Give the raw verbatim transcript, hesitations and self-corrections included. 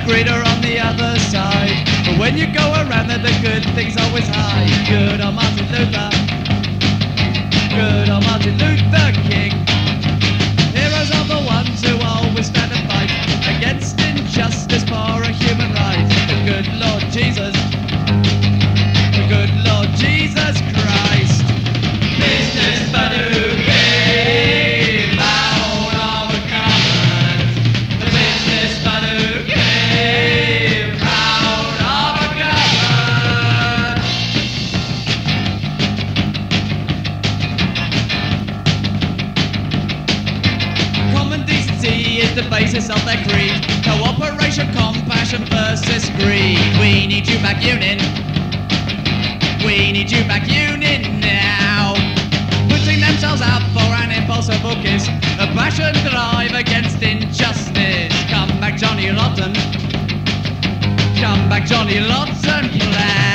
greener on the other side. But when you go around there, the good things always hide. Good old Martin Luther, good old Martin Luther King. Heroes are the ones who always stand and fight against injustice for a human right. The good Lord Jesus, the good Lord Jesus Christ. Businessman who came out of a common. The businessman who came out of a common. Common decency is the basis of their creed. Cooperation, compassion versus greed. We need you back, Union. We need you back, Union now. Putting themselves out for an impossible kiss. A passion drive against injustice. Come back, Johnny Rotten. Come back, Johnny Rotten, plan.